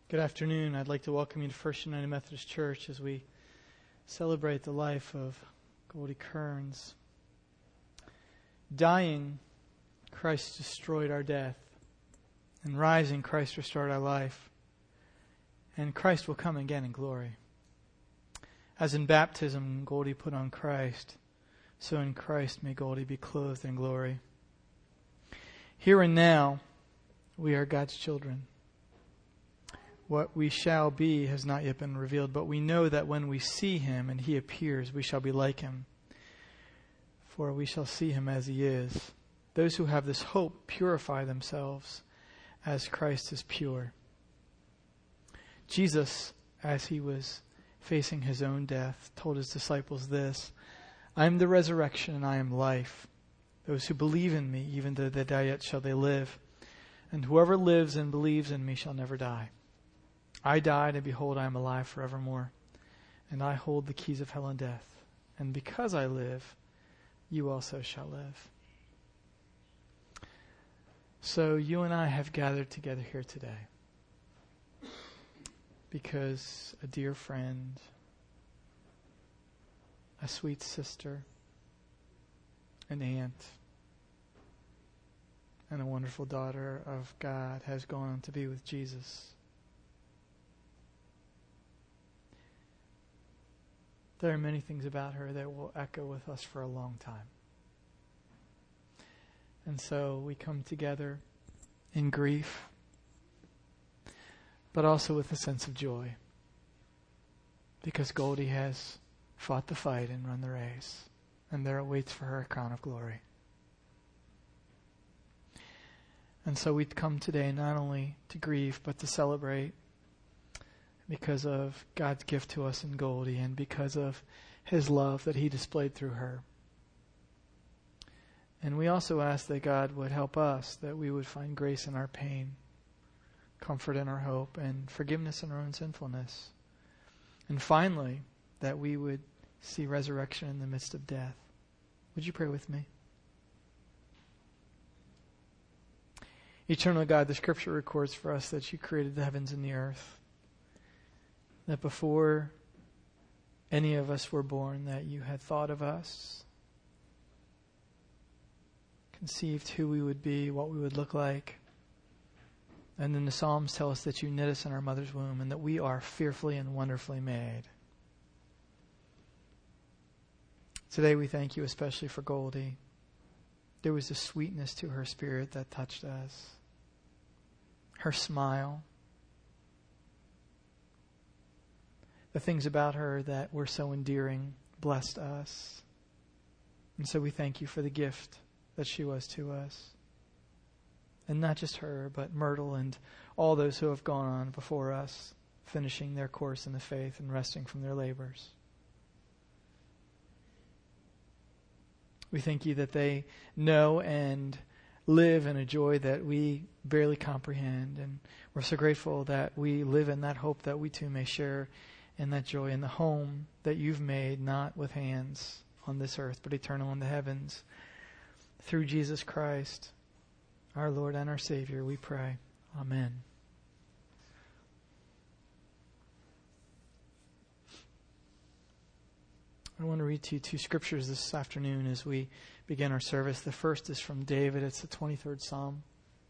Good afternoon. I'd like to welcome you to First United Methodist Church as we celebrate the life of Goldie Kearns. Dying, Christ destroyed our death. And rising, Christ restored our life. And Christ will come again in glory. As in baptism, Goldie put on Christ, so in Christ may Goldie be clothed in glory. Here and now, we are God's children. What we shall be has not yet been revealed, but we know that when we see Him and He appears, we shall be like Him. For we shall see Him as He is. Those who have this hope purify themselves as Christ is pure. Jesus, as He was facing His own death, told His disciples this, I am the resurrection and I am life. Those who believe in me, even though they die, yet shall they live. And whoever lives and believes in me shall never die. I died, and behold, I am alive forevermore. And I hold the keys of hell and death. And because I live, you also shall live. So you and I have gathered together here today because a dear friend, a sweet sister, an aunt, and a wonderful daughter of God has gone on to be with Jesus. There are many things about her that will echo with us for a long time. And so we come together in grief, but also with a sense of joy, because Goldie has fought the fight and run the race, and there awaits for her a crown of glory. And so we come today not only to grieve, but to celebrate, because of God's gift to us in Goldie and because of His love that He displayed through her. And we also ask that God would help us, that we would find grace in our pain, comfort in our hope, and forgiveness in our own sinfulness. And finally, that we would see resurrection in the midst of death. Would you pray with me? Eternal God, the Scripture records for us that You created the heavens and the earth. That before any of us were born, that You had thought of us, conceived who we would be, what we would look like. And then the Psalms tell us that You knit us in our mother's womb and that we are fearfully and wonderfully made. Today we thank You especially for Goldie. There was a sweetness to her spirit that touched us. Her smile. The things about her that were so endearing blessed us. And so we thank You for the gift that she was to us. And not just her, but Myrtle and all those who have gone on before us, finishing their course in the faith and resting from their labors. We thank You that they know and live in a joy that we barely comprehend. And we're so grateful that we live in that hope that we too may share in that joy in the home that You've made, not with hands on this earth, but eternal in the heavens. Through Jesus Christ, our Lord and our Savior, we pray. Amen. I want to read to you two scriptures this afternoon as we begin our service. The first is from David. It's the 23rd Psalm.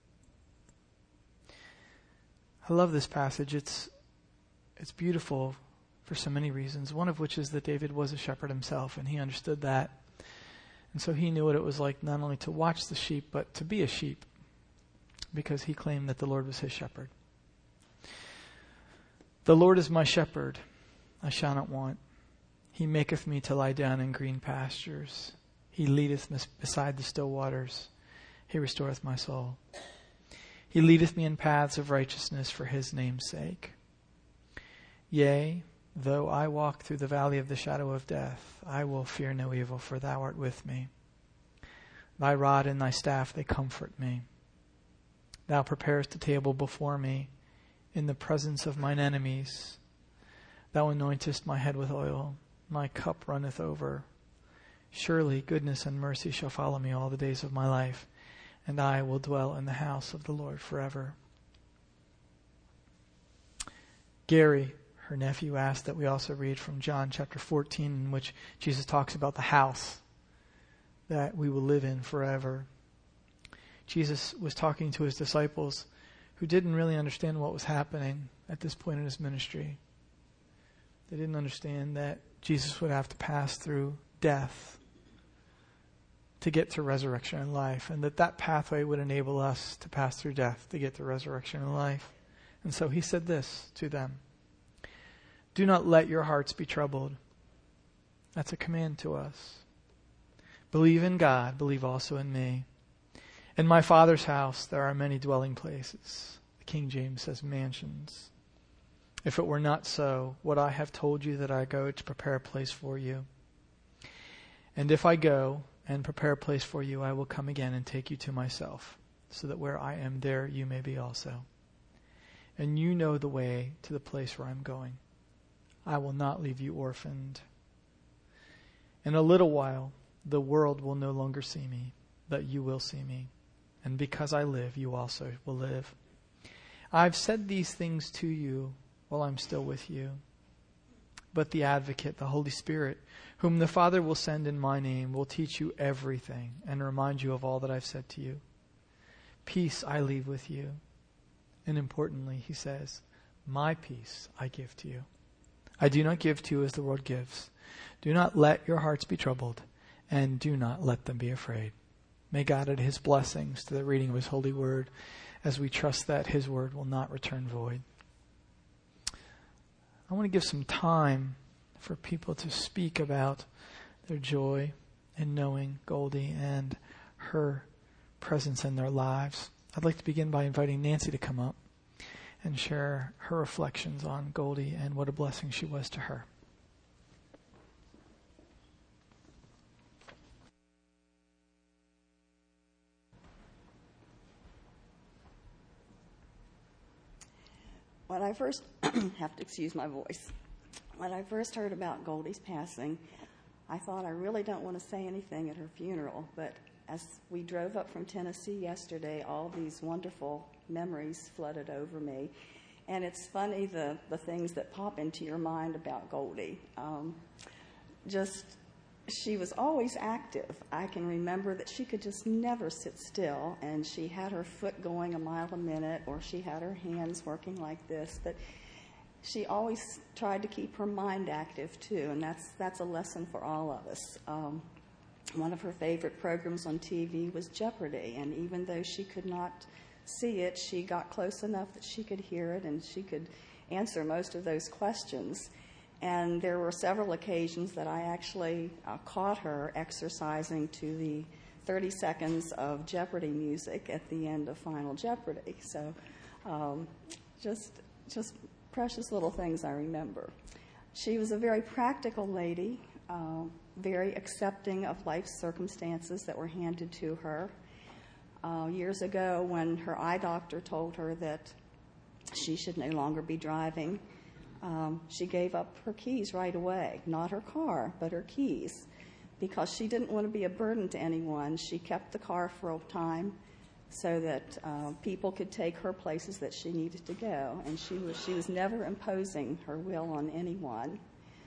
I love this passage. It's beautiful for so many reasons, one of which is that David was a shepherd himself, and he understood that. And so he knew what it was like not only to watch the sheep, but to be a sheep, because he claimed that the Lord was his shepherd. The Lord is my shepherd, I shall not want. He maketh me to lie down in green pastures. He leadeth me beside the still waters. He restoreth my soul. He leadeth me in paths of righteousness for His name's sake. Yea, though I walk through the valley of the shadow of death, I will fear no evil, for Thou art with me. Thy rod and Thy staff, they comfort me. Thou preparest a table before me in the presence of mine enemies. Thou anointest my head with oil. My cup runneth over. Surely goodness and mercy shall follow me all the days of my life, and I will dwell in the house of the Lord forever. Gary, her nephew, asked that we also read from John chapter 14, in which Jesus talks about the house that we will live in forever. Jesus was talking to his disciples who didn't really understand what was happening at this point in his ministry. They didn't understand that Jesus would have to pass through death to get to resurrection and life, and that pathway would enable us to pass through death to get to resurrection and life. And so he said this to them: "Do not let your hearts be troubled." That's a command to us. "Believe in God, believe also in me. In my Father's house there are many dwelling places." The King James says mansions. "If it were not so, would I have told you that I go to prepare a place for you? And if I go and prepare a place for you, I will come again and take you to myself, so that where I am, there you may be also. And you know the way to the place where I'm going. I will not leave you orphaned. In a little while, the world will no longer see me, but you will see me. And because I live, you also will live. I've said these things to you while I'm still with you. But the Advocate, the Holy Spirit, whom the Father will send in my name, will teach you everything and remind you of all that I've said to you. Peace I leave with you." And importantly, he says, "My peace I give to you. I do not give to you as the world gives. Do not let your hearts be troubled, and do not let them be afraid." May God add his blessings to the reading of his holy word, as we trust that his word will not return void. I want to give some time for people to speak about their joy in knowing Goldie and her presence in their lives. I'd like to begin by inviting Nancy to come up and share her reflections on Goldie and what a blessing she was to her. When I first have to excuse my voice. When I first heard about Goldie's passing, I thought I really don't want to say anything at her funeral, but as we drove up from Tennessee yesterday, all these wonderful memories flooded over me. And it's funny the things that pop into your mind about Goldie. She was always active. I can remember that she could just never sit still, and she had her foot going a mile a minute, or she had her hands working like this. But she always tried to keep her mind active too, and that's a lesson for all of us. One of her favorite programs on TV was Jeopardy, and even though she could not see it, she got close enough that she could hear it, and she could answer most of those questions. And there were several occasions that I actually caught her exercising to the 30 seconds of Jeopardy music at the end of Final Jeopardy. So just precious little things I remember. She was a very practical lady, very accepting of life's circumstances that were handed to her. Years ago, when her eye doctor told her that she should no longer be driving, she gave up her keys right away. Not her car, but her keys. Because she didn't want to be a burden to anyone, she kept the car for a time so that people could take her places that she needed to go. And she was never imposing her will on anyone.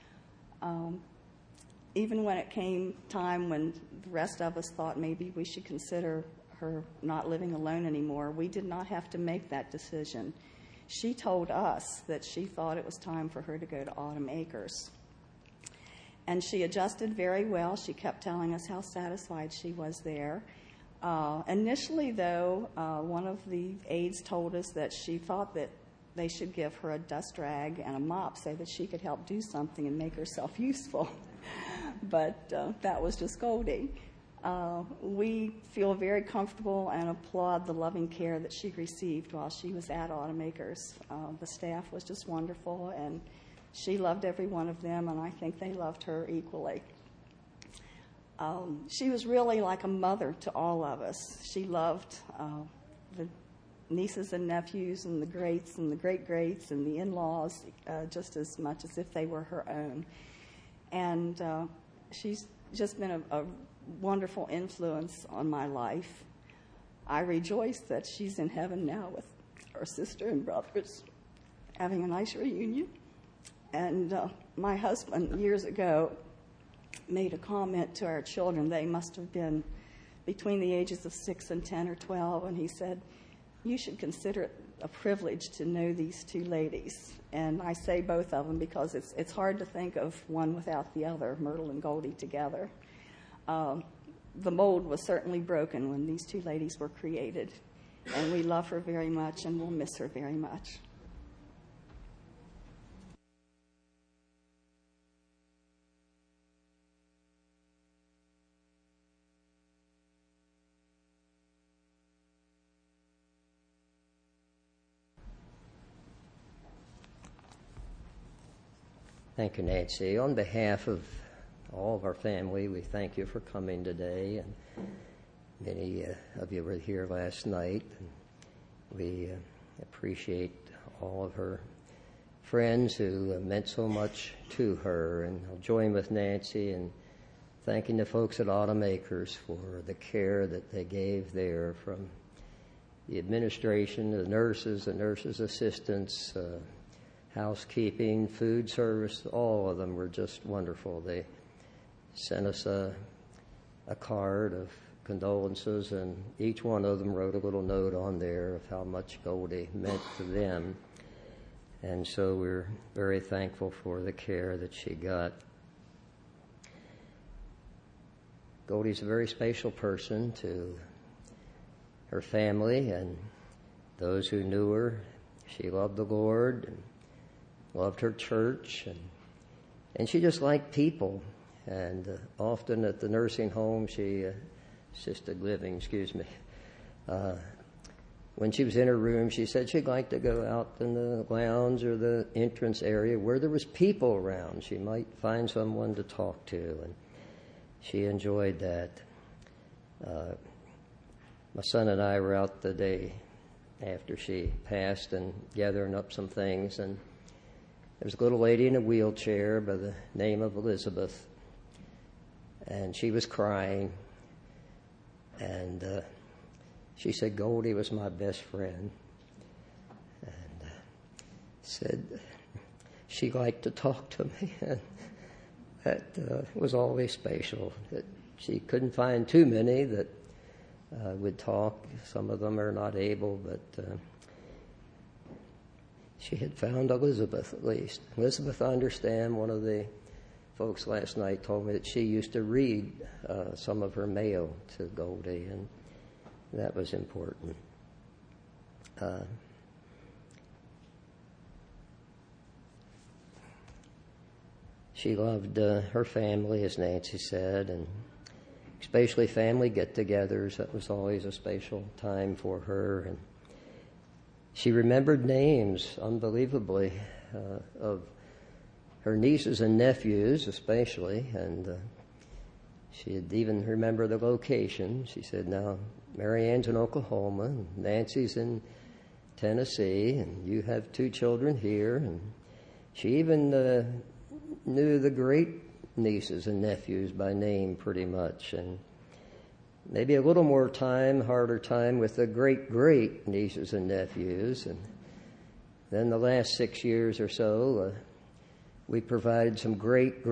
Even when it came time when the rest of us thought maybe we should consider her not living alone anymore, we did not have to make that decision. She told us that she thought it was time for her to go to Autumn Acres. And she adjusted very well. She kept telling us how satisfied she was there. Initially, though, one of the aides told us that she thought that they should give her a dust rag and a mop so that she could help do something and make herself useful. But that was just Goldie. We feel very comfortable and applaud the loving care that she received while she was at Autumn Acres. The staff was just wonderful, and she loved every one of them, and I think they loved her equally. She was really like a mother to all of us. She loved the nieces and nephews and the greats and the great-greats and the in-laws just as much as if they were her own. And she's just been a wonderful influence on my life. I rejoice that she's in heaven now with her sister and brothers. having a nice reunion. And my husband, years ago, made a comment to our children. They must have been between the ages of 6 and 10 or 12, and he said, "You should consider it a privilege to know these two ladies." And I say both of them because it's hard to think of one without the other, Myrtle and Goldie together. The mold was certainly broken when these two ladies were created, and we love her very much and we'll miss her very much. Thank you, Nancy. On behalf of all of our family, we thank you for coming today. And many of you were here last night. And we appreciate all of her friends who meant so much to her. And I'll join with Nancy in thanking the folks at Autumn Acres for the care that they gave there, from the administration, the nurses assistants, housekeeping, food service. All of them were just wonderful. They sent us a card of condolences, and each one of them wrote a little note on there of how much Goldie meant to them. And so we're very thankful for the care that she got. Goldie's a very special person to her family and those who knew her. She loved the Lord and loved her church, and she just liked people. And often at the nursing home, assisted living, when she was in her room, she said she'd like to go out in the lounge or the entrance area where there was people around. She might find someone to talk to, and she enjoyed that. My son and I were out the day after she passed and gathering up some things, and there was a little lady in a wheelchair by the name of Elizabeth, and she was crying, and she said Goldie was my best friend, and said she liked to talk to me, and that was always special. That she couldn't find too many that would talk. Some of them are not able, but she had found Elizabeth, at least. Elizabeth, I understand, one of the folks last night told me that she used to read some of her mail to Goldie, and that was important. She loved her family, as Nancy said, and especially family get-togethers. That was always a special time for her. And she remembered names, unbelievably, of her nieces and nephews especially, and she'd even remember the location. She said, now, Mary Ann's in Oklahoma, and Nancy's in Tennessee, and you have 2 children here. And she even knew the great nieces and nephews by name pretty much, and maybe a little more harder time with the great nieces and nephews. And then the last 6 years or so, we provided some great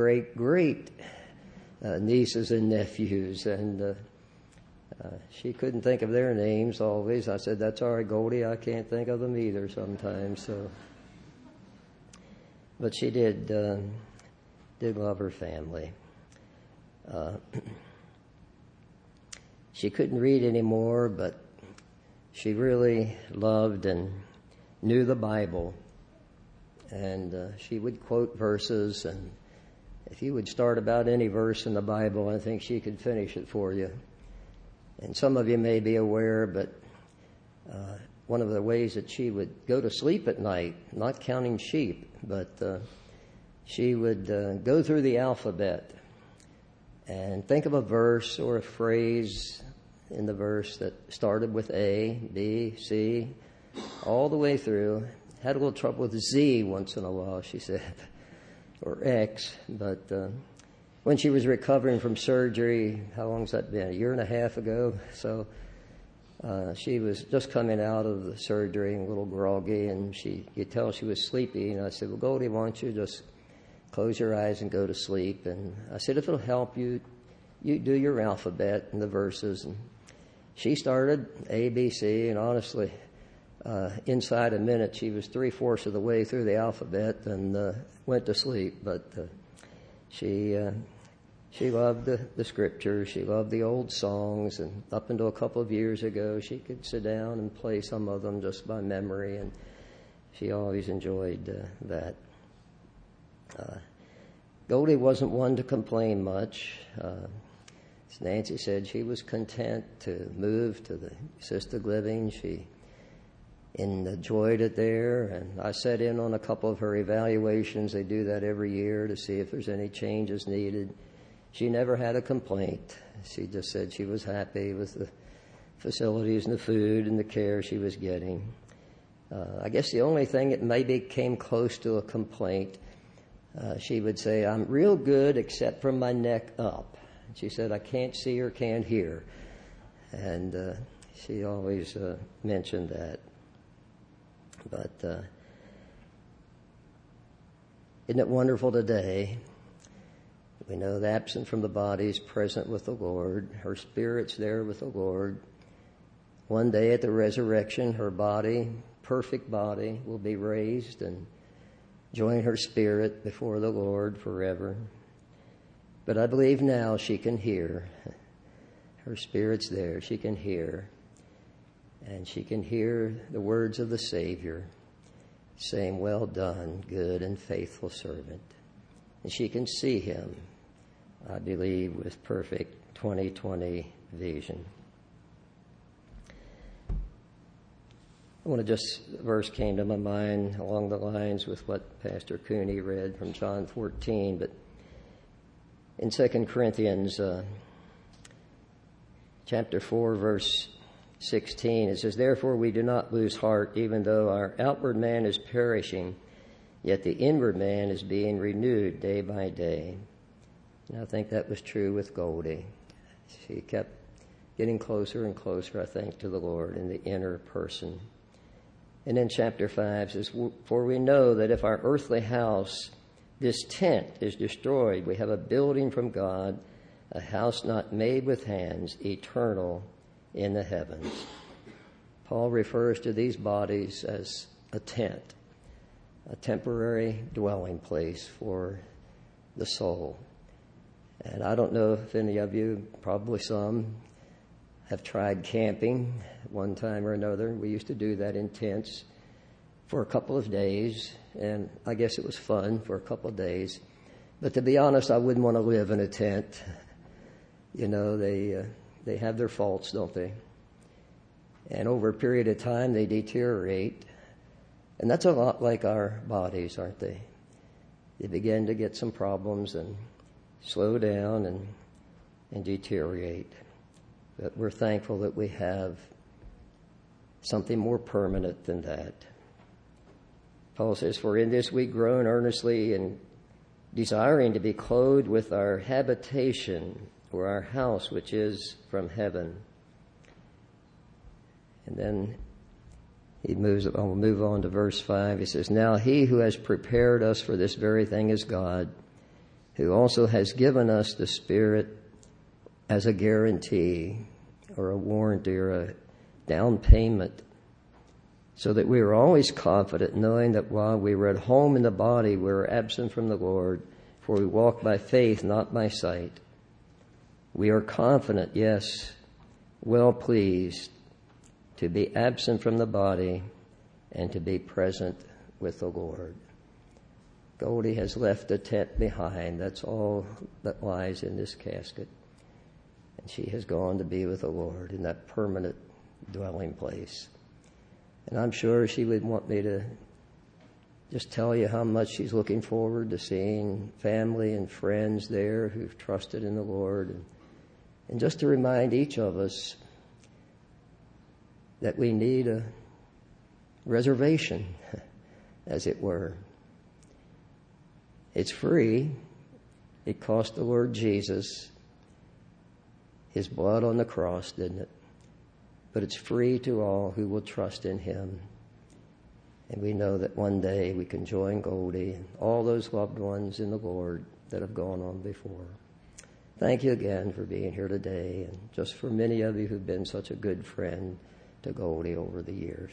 nieces and nephews, and she couldn't think of their names always. I said, that's all right, Goldie, I can't think of them either sometimes. So, but she did love her family. She couldn't read anymore, but she really loved and knew the Bible. And she would quote verses, and if you would start about any verse in the Bible, I think she could finish it for you. And some of you may be aware, but one of the ways that she would go to sleep at night, not counting sheep, but she would go through the alphabet and think of a verse or a phrase in the verse that started with A, B, C, all the way through. Had a little trouble with Z once in a while, she said, or X. But when she was recovering from surgery, how long's that been? 1.5 years ago. So She was just coming out of the surgery, a little groggy, and you could tell she was sleepy. And I said, well, Goldie, why don't you just close your eyes and go to sleep? And I said, if it'll help you, you do your alphabet and the verses. And she started A, B, C, and honestly, inside a minute, she was 3/4 of the way through the alphabet and went to sleep. But she loved the scriptures. She loved the old songs. And up until a couple of years ago, she could sit down and play some of them just by memory. And she always enjoyed that. Goldie wasn't one to complain much. As Nancy said, she was content to move to the assisted living. She enjoyed it there, and I sat in on a couple of her evaluations. They do that every year to see if there's any changes needed. She never had a complaint. She just said she was happy with the facilities and the food and the care she was getting. I guess the only thing that maybe came close to a complaint, she would say, I'm real good except from my neck up. She said, I can't see or can't hear. And she always mentioned that. But isn't it wonderful today? We know the absent from the body is present with the Lord. Her spirit's there with the Lord. One day at the resurrection, her body, perfect body, will be raised and join her spirit before the Lord forever. But I believe now she can hear. Her spirit's there. She can hear. And she can hear the words of the Savior saying, well done, good and faithful servant. And she can see him, I believe, with perfect 20/20 vision. A verse came to my mind along the lines with what Pastor Cooney read from John 14, but in 2 Corinthians chapter 4, verse 16, it says, therefore we do not lose heart, even though our outward man is perishing, yet the inward man is being renewed day by day. And I think that was true with Goldie. She kept getting closer and closer, I think, to the Lord in the inner person. And then chapter 5 says, for we know that if our earthly house, this tent, is destroyed, we have a building from God, a house not made with hands, eternal in the heavens. Paul refers to these bodies as a tent, a temporary dwelling place for the soul. And I don't know if any of you, probably some, have tried camping one time or another. We used to do that in tents for a couple of days, and I guess it was fun for a couple of days. But to be honest, I wouldn't want to live in a tent. You know, they have their faults, don't they? And over a period of time, they deteriorate. And that's a lot like our bodies, aren't they? They begin to get some problems and slow down and deteriorate. But we're thankful that we have something more permanent than that. Paul says, for in this we groan earnestly and desiring to be clothed with our habitation, or our house, which is from heaven. And then I'll move on to verse 5. He says, now he who has prepared us for this very thing is God, who also has given us the Spirit as a guarantee, or a warranty, or a down payment, so that we are always confident, knowing that while we were at home in the body, we were absent from the Lord, for we walk by faith, not by sight. We are confident, yes, well pleased to be absent from the body and to be present with the Lord. Goldie has left the tent behind. That's all that lies in this casket. And she has gone to be with the Lord in that permanent dwelling place. And I'm sure she would want me to just tell you how much she's looking forward to seeing family and friends there who've trusted in the Lord. And just to remind each of us that we need a reservation, as it were. It's free. It cost the Lord Jesus his blood on the cross, didn't it? but it's free to all who will trust in him. And we know that one day we can join Goldie and all those loved ones in the Lord that have gone on before. Thank you again for being here today, and just for many of you who've been such a good friend to Goldie over the years.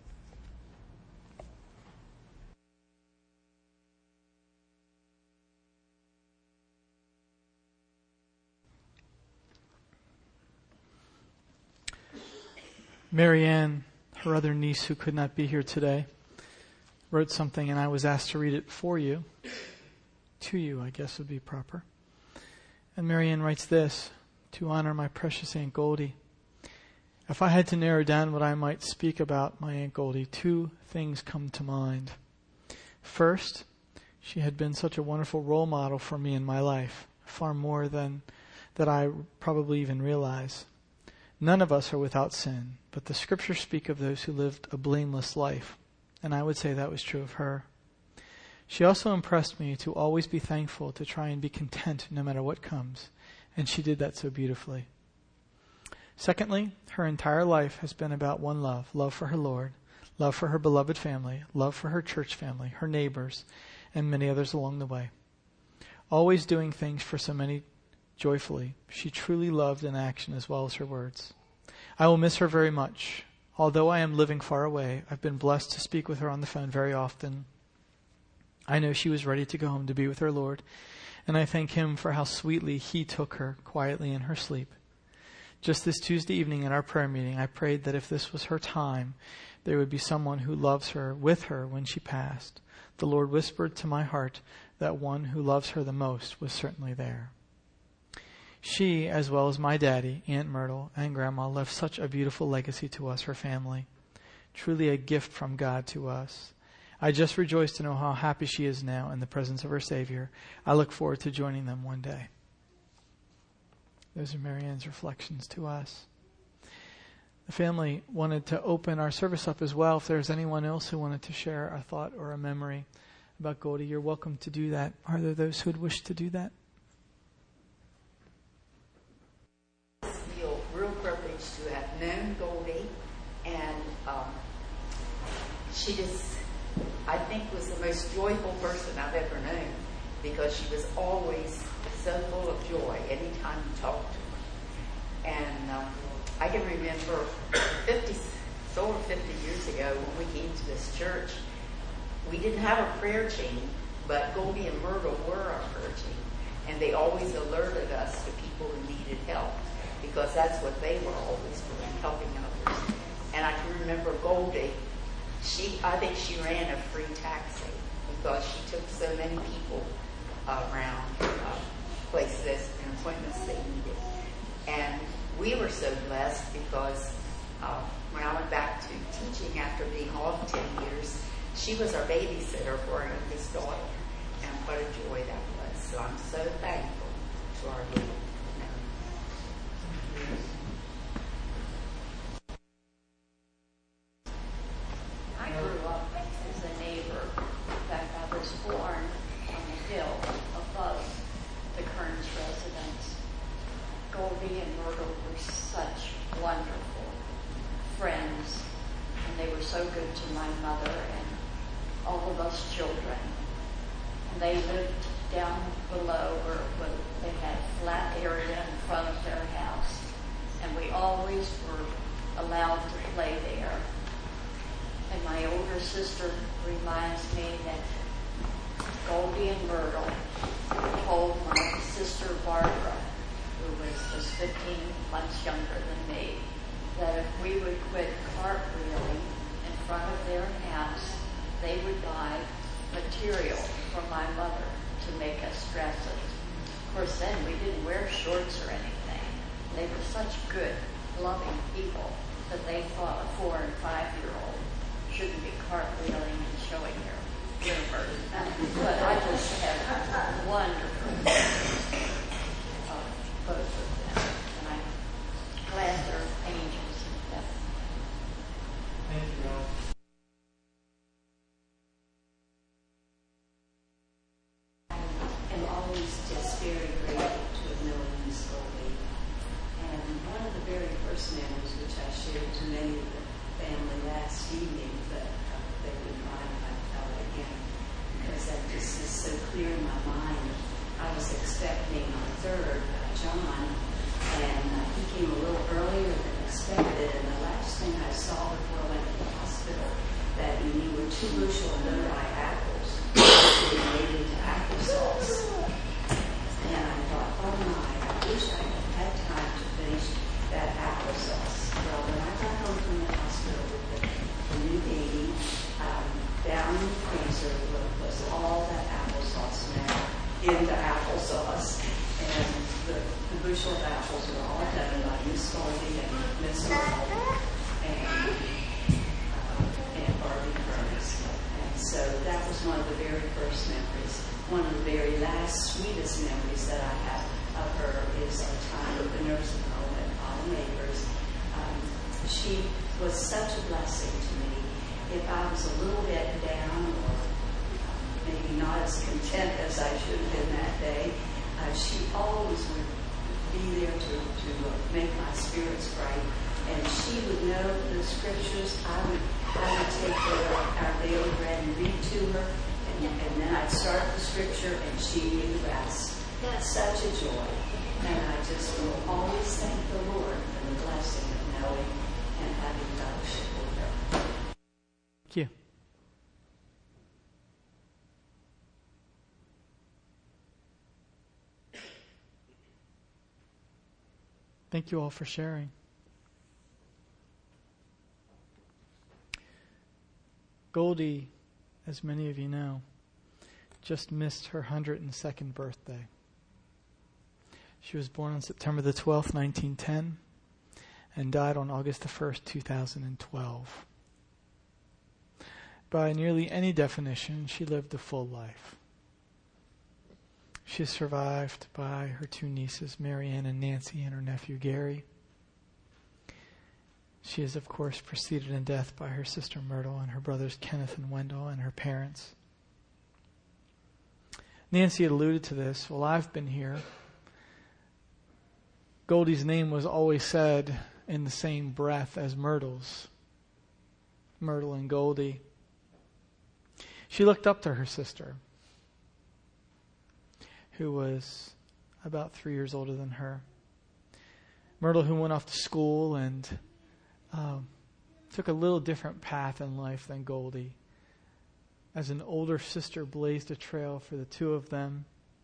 Marianne, her other niece who could not be here today, wrote something, and I was asked to read it for you. To you, I guess would be proper. And Marianne writes this: to honor my precious Aunt Goldie. If I had to narrow down what I might speak about my Aunt Goldie, two things come to mind. First, she had been such a wonderful role model for me in my life, far more than that I probably even realize. None of us are without sin, but the Scriptures speak of those who lived a blameless life, and I would say that was true of her. She also impressed me to always be thankful, to try and be content no matter what comes, and she did that so beautifully. Secondly, her entire life has been about one love: love for her Lord, love for her beloved family, love for her church family, her neighbors, and many others along the way. Always doing things for so many joyfully, she truly loved in action as well as her words. I will miss her very much. Although I am living far away, I've been blessed to speak with her on the phone very often. I know she was ready to go home to be with her Lord, and I thank him for how sweetly he took her quietly in her sleep. Just this Tuesday evening in our prayer meeting, I prayed that if this was her time, there would be someone who loves her with her when she passed. The Lord whispered to my heart that one who loves her the most was certainly there. She, as well as my daddy, Aunt Myrtle, and Grandma, left such a beautiful legacy to us, her family. Truly a gift from God to us. I just rejoice to know how happy she is now in the presence of her Savior. I look forward to joining them one day. Those are Marianne's reflections to us. The family wanted to open our service up as well. If there's anyone else who wanted to share a thought or a memory about Goldie, you're welcome to do that. Are there those who would wish to do that? Real privileged to have known Goldie, and she just, I think, was the most joyful person I've ever known, because she was always so full of joy anytime you talked to her. And I can remember 50 years ago when we came to this church, we didn't have a prayer team, but Goldie and Myrtle were our prayer team, and they always alerted us to people who needed help, because that's what they were always doing, helping others. And I can remember Goldie, I think she ran a free taxi because she took so many people around places and appointments they needed. And we were so blessed because when I went back to teaching after being off 10 years, she was our babysitter for our youngest daughter. And what a joy that was. So I'm so thankful to our little. I grew up as a neighbor. In fact, I was born on the hill above the Kearns residence. Goldie and Myrtle were such wonderful friends, and they were so good to my mother and all of us children. And they lived down below where they had a flat area in front of their house, and we always were allowed to play there. And my older sister reminds me that Goldie and Myrtle told my sister Barbara, who was just 15 months younger than me, that if we would quit cartwheeling in front of their house, they would buy material for my mother to make us dresses. Of course, then we didn't wear shorts or anything. They were such good, loving people that they thought a 4- and 5-year-old shouldn't be cartwheeling and showing their universe. But I just had wonderful both of them, and I'm glad they're angels in heaven. Thank you all. I'm always just very grateful to have known Miss Goldie. And one of the very first memories which I shared first thing I saw before I went to the hospital, that you were 2 bushel of no-dye apples being made into applesauce. And I thought, oh my, I wish I had time to finish that applesauce. Well, when I got home from the hospital with the new baby, down in the freezer was all that applesauce now into applesauce. And the bushel of apples were all done by Miss Goldie and Miss Earl and Barbie Furnace. And so that was one of the very first memories. One of the very last sweetest memories that I have of her is our time at the nursing home at Pollen Acres. She was such a blessing to me. If I was a little bit down or maybe not as content as I should have been that day, she always would be there to make my spirits bright. And she would know the scriptures. I would take our daily bread and read to her, and then I'd start the scripture and she knew the rest. That's such a joy. And I just will always thank the Lord for the blessing of knowing and having fellowship with her. Thank you. Thank you all for sharing. Goldie, as many of you know, just missed her 102nd birthday. She was born on September the 12th, 1910, and died on August the 1st, 2012. By nearly any definition, she lived a full life. She is survived by her 2 nieces, Mary Ann and Nancy, and her nephew, Gary. She is, of course, preceded in death by her sister, Myrtle, and her brothers, Kenneth and Wendell, and her parents. Nancy had alluded to this. Well, I've been here. Goldie's name was always said in the same breath as Myrtle's. Myrtle and Goldie. She looked up to her sister, who was about 3 years older than her. Myrtle, who went off to school and took a little different path in life than Goldie. As an older sister blazed a trail for the 2 of them.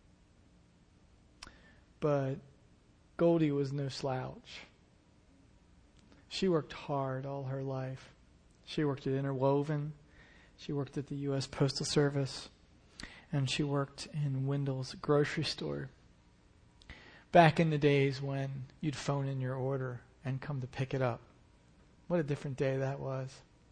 But Goldie was no slouch. She worked hard all her life. She worked at Interwoven. She worked at the U.S. Postal Service. And she worked in Wendell's grocery store. Back in the days when you'd phone in your order and come to pick it up. What a different day that was.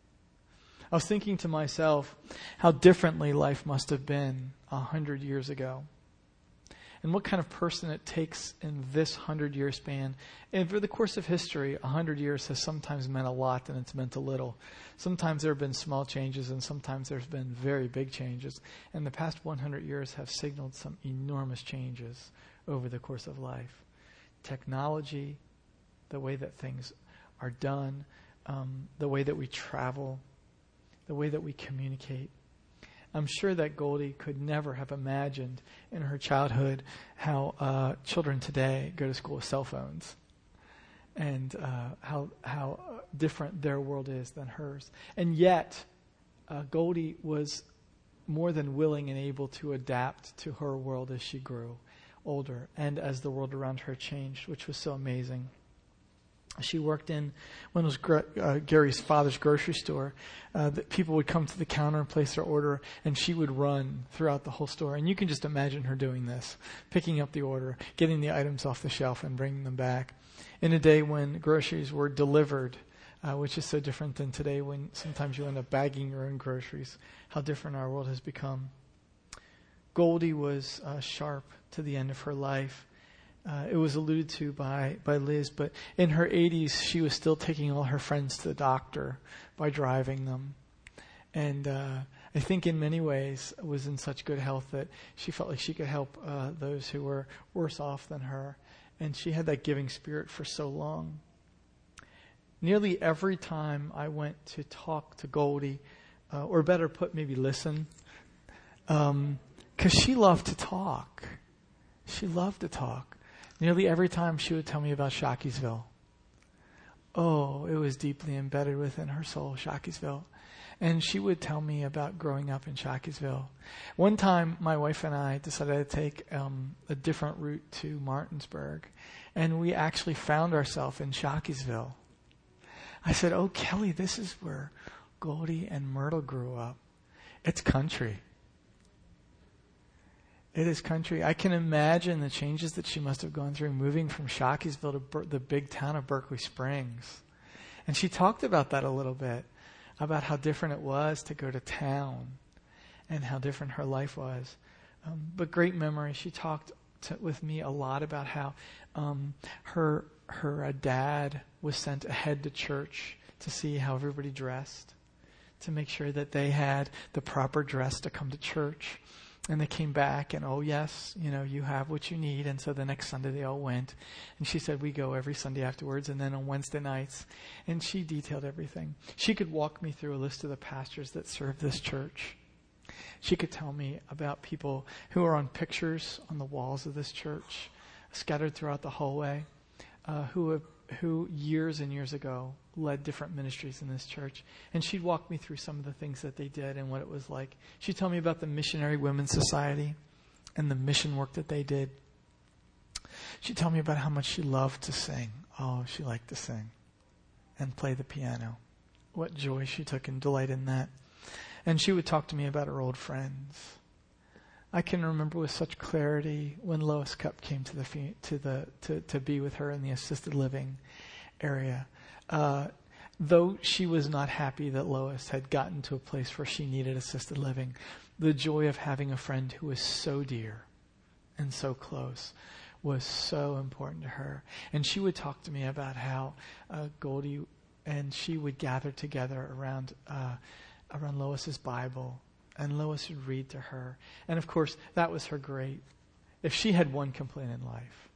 I was thinking to myself how differently life must have been 100 years ago. And what kind of person it takes in this 100-year span. And for the course of history, 100 years has sometimes meant a lot and it's meant a little. Sometimes there have been small changes and sometimes there's been very big changes. And the past 100 years have signaled some enormous changes over the course of life. Technology, the way that things are done, the way that we travel, the way that we communicate. I'm sure that Goldie could never have imagined in her childhood how children today go to school with cell phones and how different their world is than hers. And yet, Goldie was more than willing and able to adapt to her world as she grew older and as the world around her changed, which was so amazing. She worked in when it was Gary's father's grocery store. That people would come to the counter and place their order, and she would run throughout the whole store. And you can just imagine her doing this, picking up the order, getting the items off the shelf, and bringing them back. In a day when groceries were delivered, which is so different than today when sometimes you end up bagging your own groceries, how different our world has become. Goldie was sharp to the end of her life. It was alluded to by Liz, but in her 80s, she was still taking all her friends to the doctor by driving them. And I think in many ways was in such good health that she felt like she could help those who were worse off than her. And she had that giving spirit for so long. Nearly every time I went to talk to Goldie, or better put, maybe listen, because she loved to talk. She loved to talk. Nearly every time she would tell me about Shockeysville. it was deeply embedded within her soul, Shakesville. And she would tell me about growing up in Shakesville. One time, my wife and I decided to take a different route to Martinsburg, and we actually found ourselves in Shakesville. I said, "Oh, Kelly, this is where Goldie and Myrtle grew up. It's country. It is country." I can imagine the changes that she must have gone through moving from Shakesville to the big town of Berkeley Springs. And she talked about that a little bit, about how different it was to go to town and how different her life was. But great memory. She talked with me a lot about how her dad was sent ahead to church to see how everybody dressed, to make sure that they had the proper dress to come to church. And they came back and, "Oh, yes, you have what you need." And so the next Sunday they all went. And she said, "We go every Sunday afterwards and then on Wednesday nights." And she detailed everything. She could walk me through a list of the pastors that serve this church. She could tell me about people who are on pictures on the walls of this church, scattered throughout the hallway, who years and years ago led different ministries in this church. And she'd walk me through some of the things that they did and what it was like. She'd tell me about the Missionary Women's Society and the mission work that they did. She'd tell me about how much she loved to sing. Oh, she liked to sing and play the piano. What joy she took and delight in that. And she would talk to me about her old friends. I can remember with such clarity when Lois Cupp came to be with her in the assisted living area. Though she was not happy that Lois had gotten to a place where she needed assisted living, the joy of having a friend who was so dear and so close was so important to her. And she would talk to me about how Goldie and she would gather together around Lois's Bible. And Lois would read to her. And of course, that was her great. If she had one complaint in life,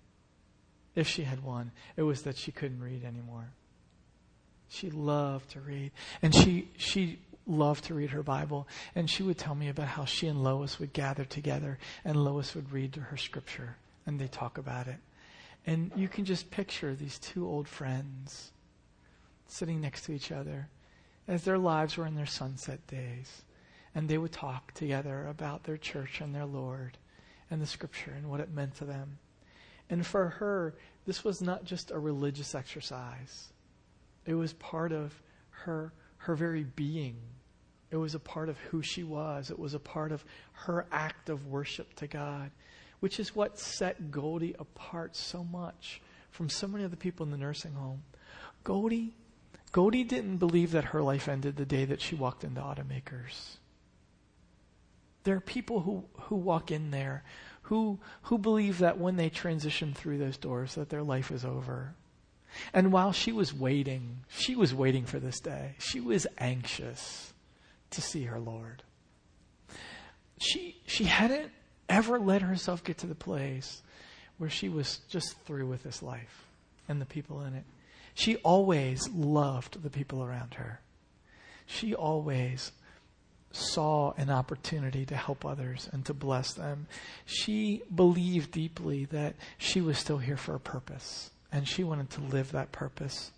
it was that she couldn't read anymore. She loved to read. And she loved to read her Bible. And she would tell me about how she and Lois would gather together and Lois would read to her scripture. And they'd talk about it. And you can just picture these two old friends sitting next to each other as their lives were in their sunset days. And they would talk together about their church and their Lord and the scripture and what it meant to them. And for her, this was not just a religious exercise. It was part of her very being. It was a part of who she was. It was a part of her act of worship to God, which is what set Goldie apart so much from so many of the people in the nursing home. Goldie didn't believe that her life ended the day that she walked into Automakers. There are people who walk in there who believe that when they transition through those doors that their life is over. And while she was waiting for this day. She was anxious to see her Lord. She hadn't ever let herself get to the place where she was just through with this life and the people in it. She always loved the people around her. She always saw an opportunity to help others and to bless them. She believed deeply that she was still here for a purpose, and she wanted to live that purpose.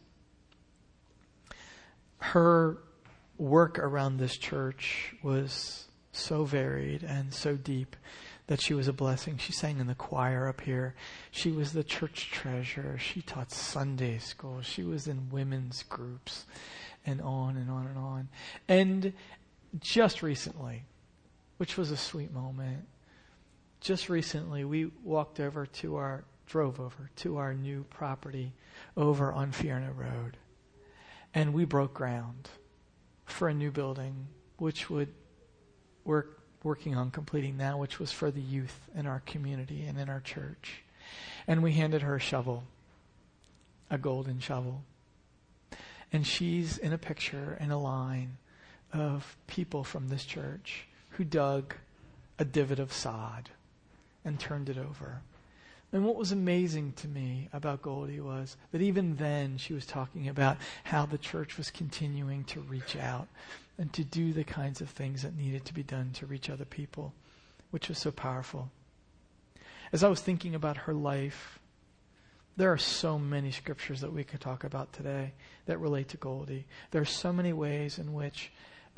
Her work around this church was so varied and so deep that she was a blessing. She sang in the choir up here. She was the church treasurer. She taught Sunday school. She was in women's groups and on and on and on. And just recently, which was a sweet moment, just recently we drove over to our new property over on Fierna Road. And we broke ground for a new building, which we're working on completing now, which was for the youth in our community and in our church. And we handed her a shovel, a golden shovel. And she's in a picture in a line of people from this church who dug a divot of sod and turned it over. And what was amazing to me about Goldie was that even then she was talking about how the church was continuing to reach out and to do the kinds of things that needed to be done to reach other people, which was so powerful. As I was thinking about her life, There are so many scriptures that we could talk about today that relate to Goldie. There are so many ways in which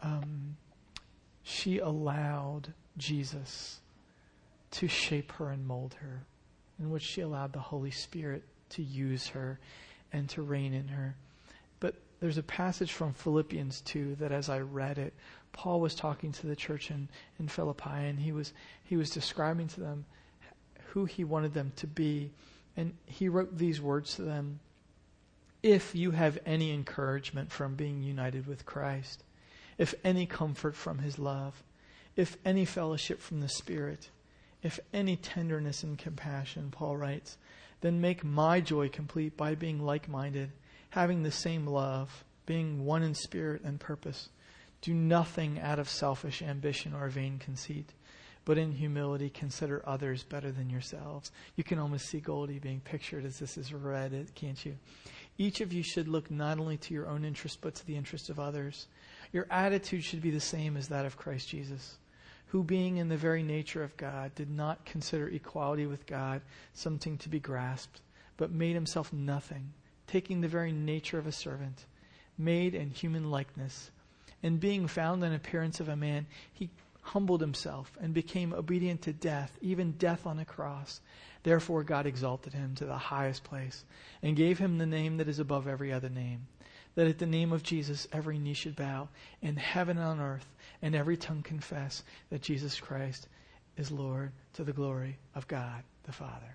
she allowed Jesus to shape her and mold her, in which she allowed the Holy Spirit to use her and to reign in her. But there's a passage from Philippians 2 that as I read it, Paul was talking to the church in Philippi, and he was describing to them who he wanted them to be. And he wrote these words to them: if you have any encouragement from being united with Christ, if any comfort from his love, if any fellowship from the Spirit, if any tenderness and compassion, Paul writes, then make my joy complete by being like-minded, having the same love, being one in spirit and purpose. Do nothing out of selfish ambition or vain conceit, but in humility consider others better than yourselves. You can almost see Goldie being pictured as this is read, can't you? Each of you should look not only to your own interest, but to the interest of others. Your attitude should be the same as that of Christ Jesus, who being in the very nature of God, did not consider equality with God something to be grasped, but made himself nothing, taking the very nature of a servant, made in human likeness. And being found in appearance of a man, he humbled himself and became obedient to death, even death on a cross. Therefore God exalted him to the highest place and gave him the name that is above every other name, that at the name of Jesus every knee should bow in heaven and on earth, and every tongue confess that Jesus Christ is Lord, to the glory of God the Father.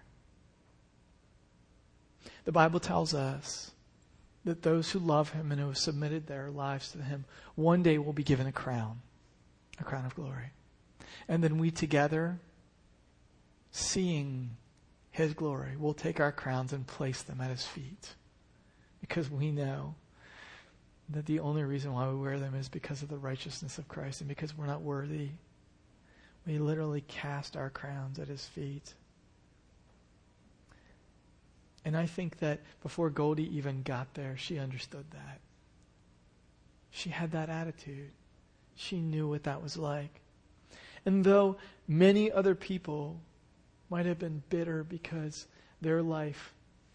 The Bible tells us that those who love him and who have submitted their lives to him one day will be given a crown of glory. And then we together, seeing his glory, will take our crowns and place them at his feet, because we know that the only reason why we wear them is because of the righteousness of Christ and because we're not worthy. We literally cast our crowns at his feet. And I think that before Goldie even got there, she understood that. She had that attitude. She knew what that was like. And though many other people might have been bitter because their life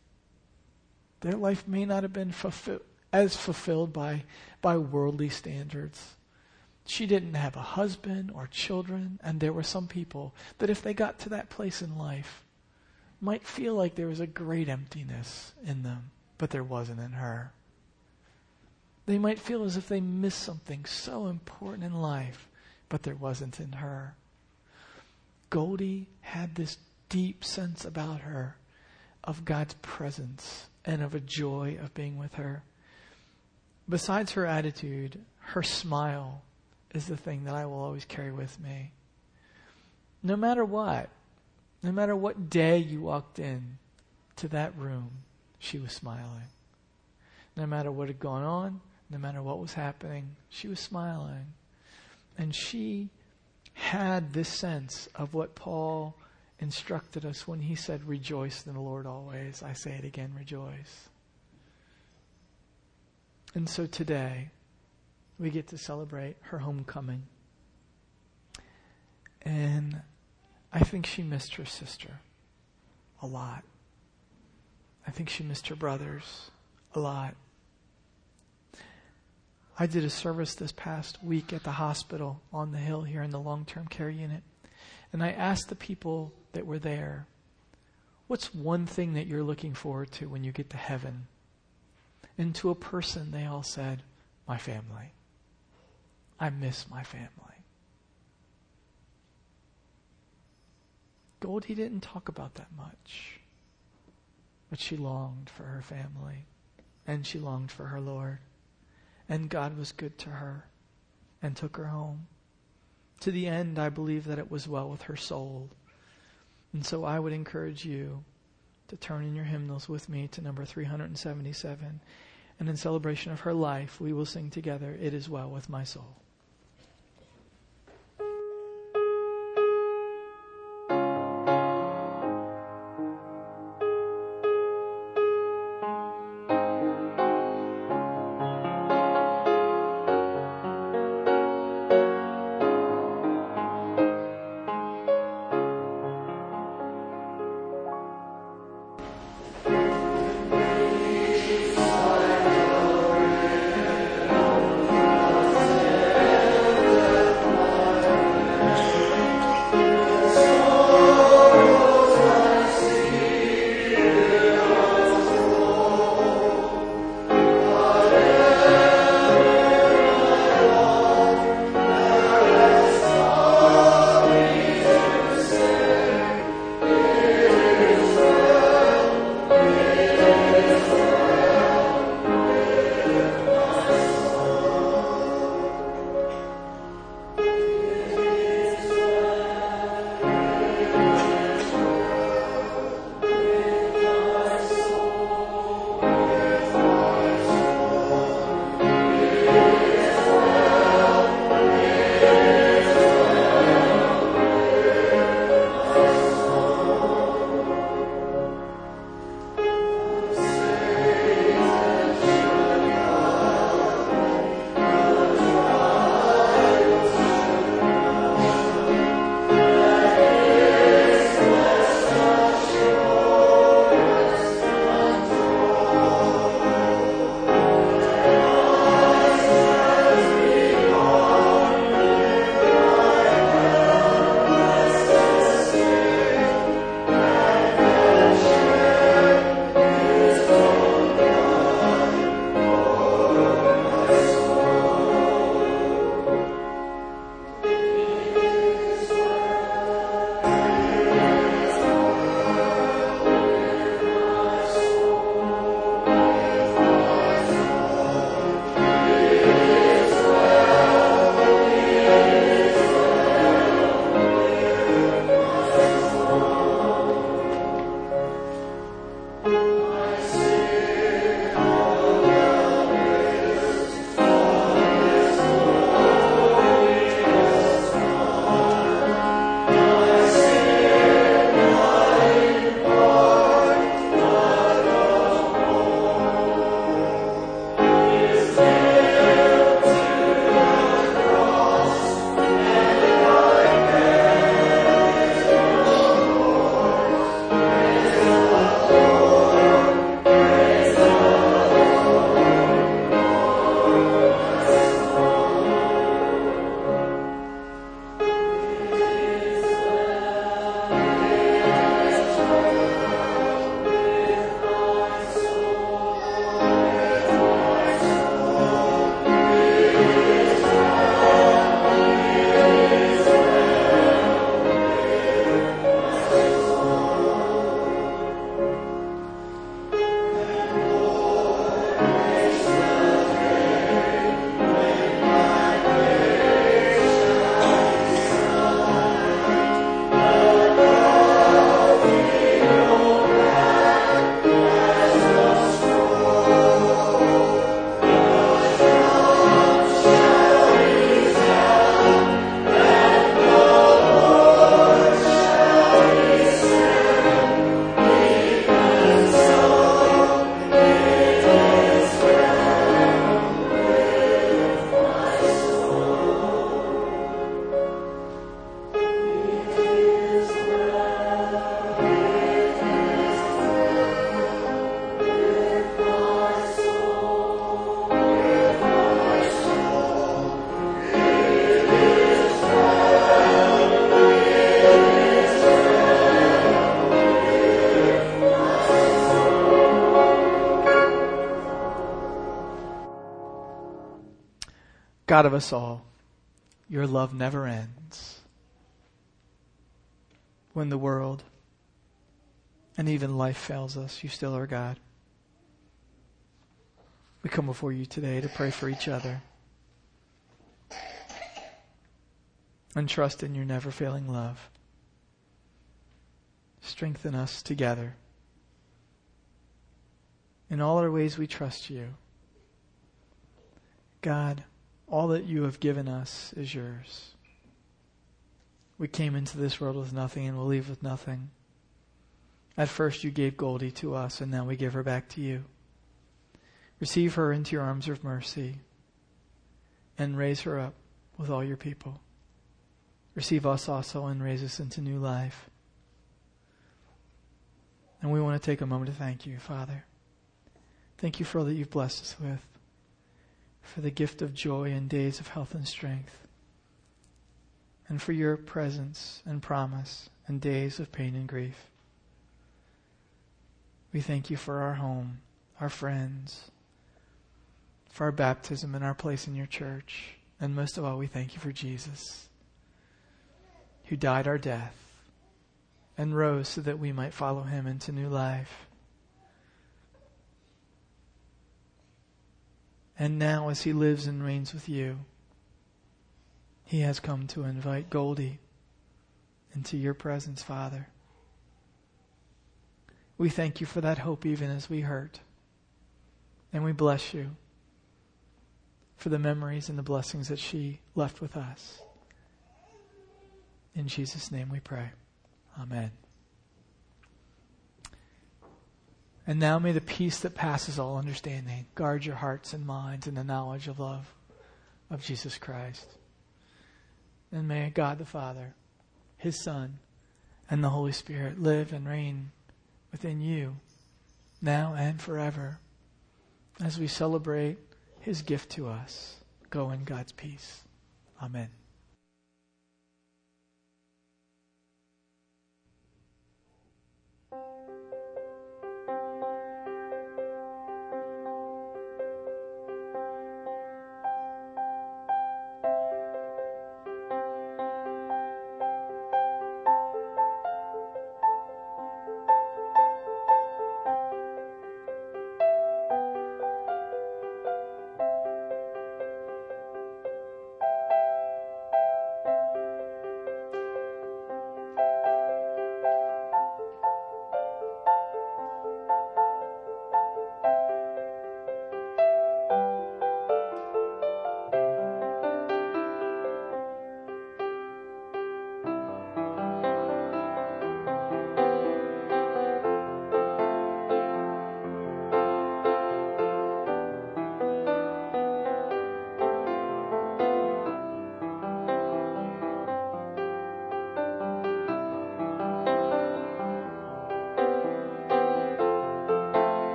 may not have been fulfilled by worldly standards. She didn't have a husband or children, and there were some people that if they got to that place in life might feel like there was a great emptiness in them, but there wasn't in her. They might feel as if they missed something so important in life, but there wasn't in her. Goldie had this deep sense about her of God's presence and of a joy of being with her. Besides her attitude, her smile is the thing that I will always carry with me. No matter what day you walked in to that room, she was smiling. No matter what had gone on, no matter what was happening, she was smiling. And she had this sense of what Paul instructed us when he said, rejoice in the Lord always. I say it again, rejoice. And so today, we get to celebrate her homecoming. And I think she missed her sister a lot. I think she missed her brothers a lot. I did a service this past week at the hospital on the hill here in the long-term care unit. And I asked the people that were there, what's one thing that you're looking forward to when you get to heaven? And to a person, they all said, my family. I miss my family. Goldie didn't talk about that much. But she longed for her family. And she longed for her Lord. And God was good to her and took her home. To the end, I believe that it was well with her soul. And so I would encourage you to turn in your hymnals with me to number 377. And in celebration of her life, we will sing together, It Is Well With My Soul. God of us all, your love never ends. When the world and even life fails us, you still are God. We come before you today to pray for each other and trust in your never-failing love. Strengthen us together. In all our ways we trust you. God, all that you have given us is yours. We came into this world with nothing and we'll leave with nothing. At first you gave Goldie to us and now we give her back to you. Receive her into your arms of mercy and raise her up with all your people. Receive us also and raise us into new life. And we want to take a moment to thank you, Father. Thank you for all that you've blessed us with, for the gift of joy and days of health and strength, and for your presence and promise in days of pain and grief. We thank you for our home, our friends, for our baptism and our place in your church. And most of all, we thank you for Jesus, who died our death and rose so that we might follow him into new life. And now as he lives and reigns with you, he has come to invite Goldie into your presence, Father. We thank you for that hope even as we hurt. And we bless you for the memories and the blessings that she left with us. In Jesus' name we pray. Amen. And now may the peace that passes all understanding guard your hearts and minds in the knowledge of love of Jesus Christ. And may God the Father, his Son, and the Holy Spirit live and reign within you now and forever as we celebrate his gift to us. Go in God's peace. Amen.